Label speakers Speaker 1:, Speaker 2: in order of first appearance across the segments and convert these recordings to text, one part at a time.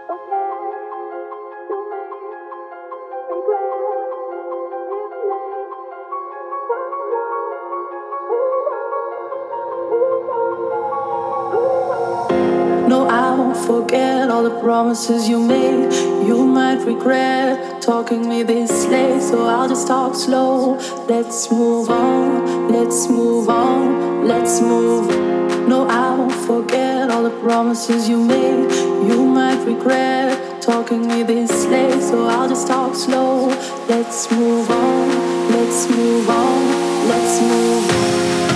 Speaker 1: No, I won't forget all the promises you made. You might regret talking me this late, so I'll just talk slow. Let's move on, let's move on, let's move. No, I won't forget all the promises you made. You might regret talking me this late, so I'll just talk slow. Let's move on, let's move on, let's move.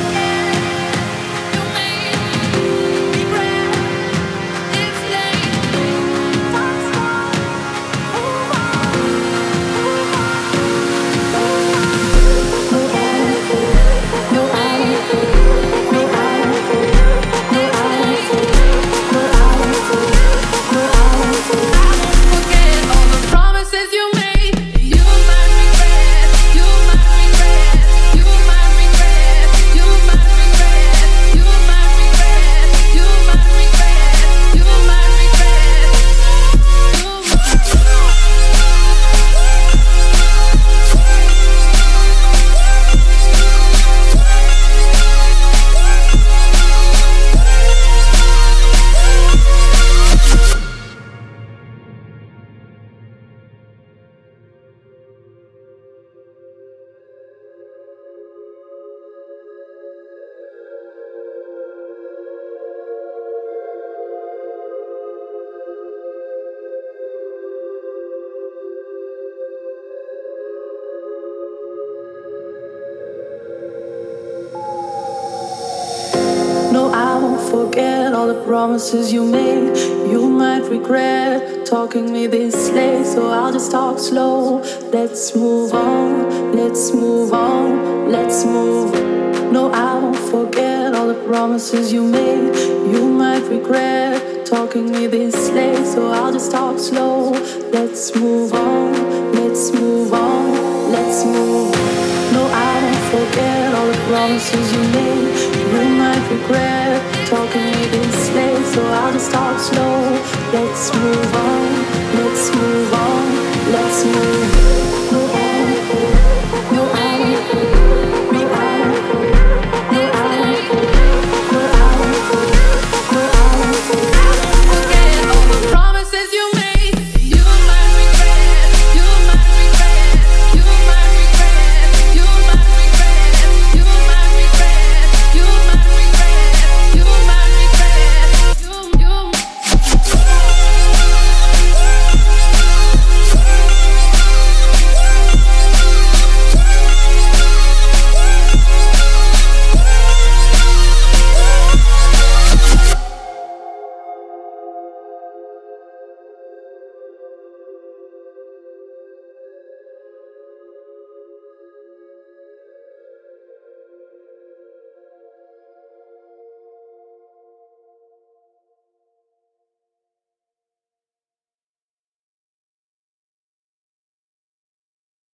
Speaker 1: No, I won't forget all the promises you made. You might regret talking me this late, so I'll just talk slow. Let's move on, let's move on, let's move. No, I won't forget all the promises you made. You might regret talking me this late, so I'll just talk slow. Let's move on, let's move on, let's move. No, I won't forget all the promises you made. You might regret talking me this late, so I'll just talk slow. Let's move on.